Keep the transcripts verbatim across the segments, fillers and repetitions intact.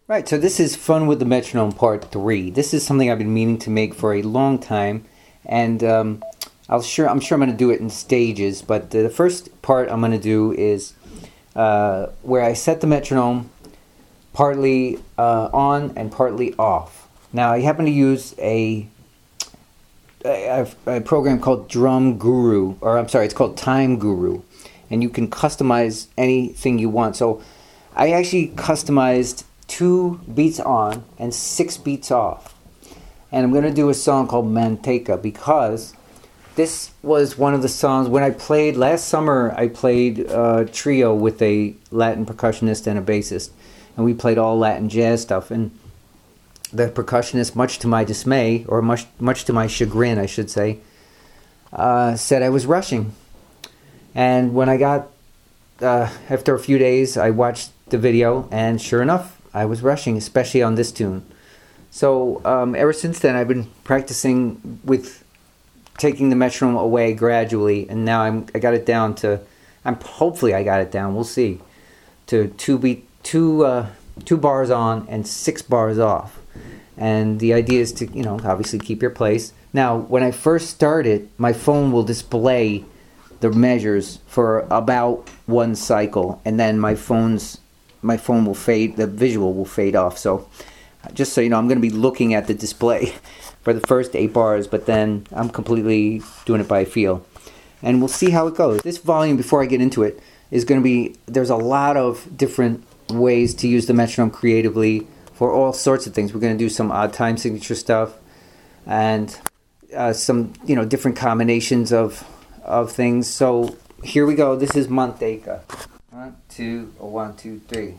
Right, so this is Fun with the Metronome Part three. This is something I've been meaning to make for a long time, and um, I'll sure, I'm sure I'm going to do it in stages, but the first part I'm going to do is uh, where I set the metronome partly uh, on and partly off. Now, I happen to use a, a, a program called Drum Guru, or I'm sorry, it's called Time Guru, and you can customize anything you want. So I actually customized two beats on and six beats off. And I'm going to do a song called Manteca because this was one of the songs when I played last summer. I played a trio with a Latin percussionist and a bassist, and we played all Latin jazz stuff. And the percussionist, much to my dismay, or much much to my chagrin, I should say, uh, said I was rushing. And when I got uh, after a few days, I watched the video, and sure enough, I was rushing, especially on this tune. So um, ever since then, I've been practicing with taking the metronome away gradually, and now I'm I got it down to. I'm hopefully I got it down. We'll see. To two beat two uh, two bars on and six bars off, and the idea is to you know obviously keep your place. Now, when I first started, my phone will display the measures for about one cycle, and then my phone's my phone will fade, the visual will fade off. So just so you know, I'm going to be looking at the display for the first eight bars, but then I'm completely doing it by feel. And we'll see how it goes. This volume, before I get into it, is going to be, there's a lot of different ways to use the metronome creatively for all sorts of things. We're going to do some odd time signature stuff and uh, some, you know, different combinations of, of things. So here we go. This is Manteca. One, two, oh, one, two, three.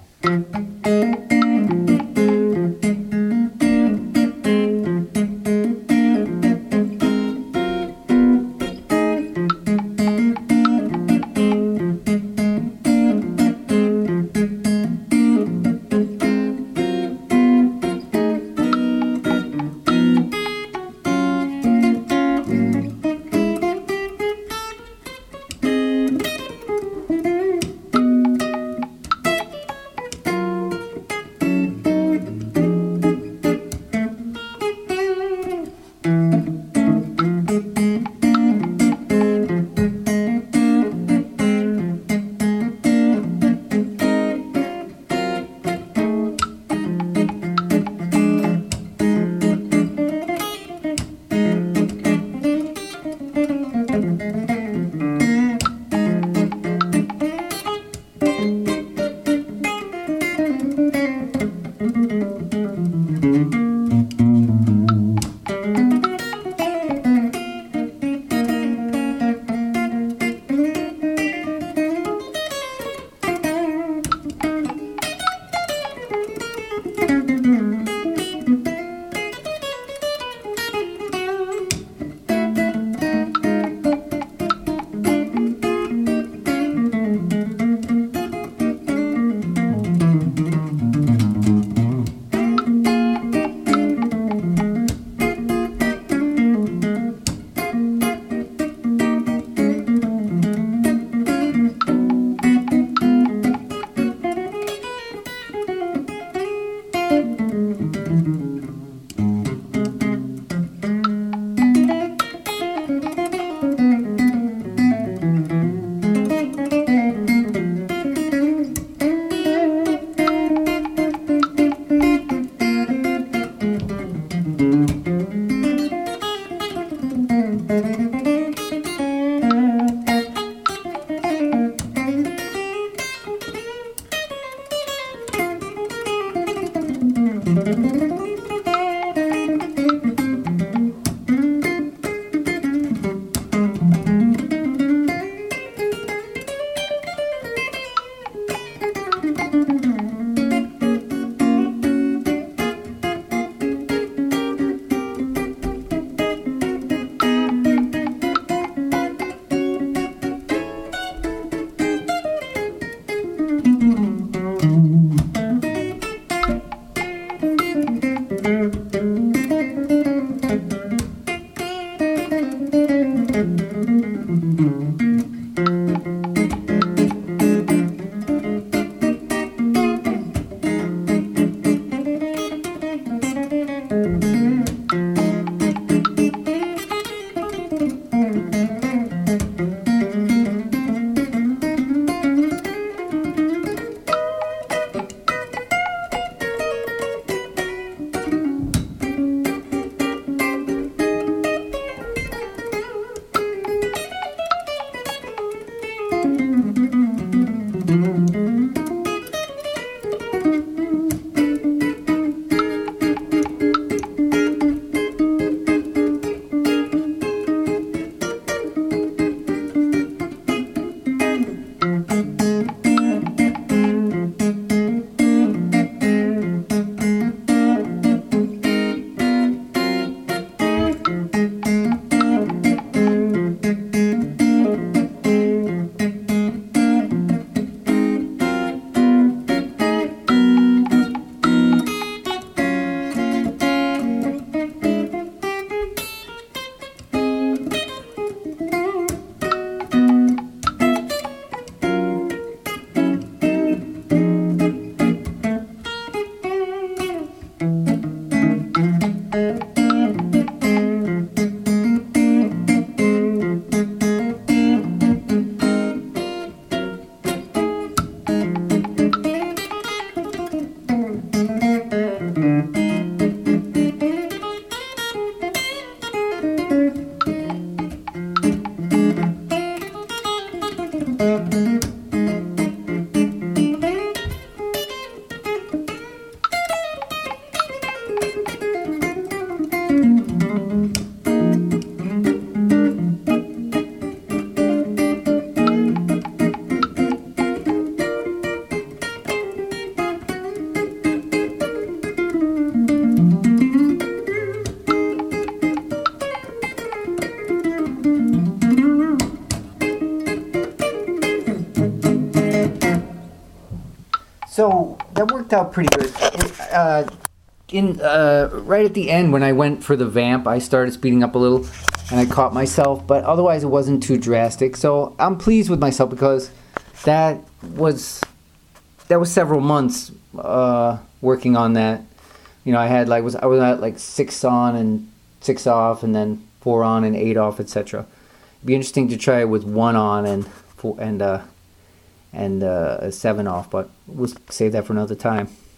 so that worked out pretty good. It, uh, in uh, right at the end when I went for the vamp, I started speeding up a little, and I caught myself. But otherwise, it wasn't too drastic. So I'm pleased with myself because that was that was several months uh, working on that. You know, I had like was I was at like six on and six off, and then four on and eight off, et cetera. It'd be interesting to try it with one on and four, and uh, and uh, a seven off, but we'll save that for another time.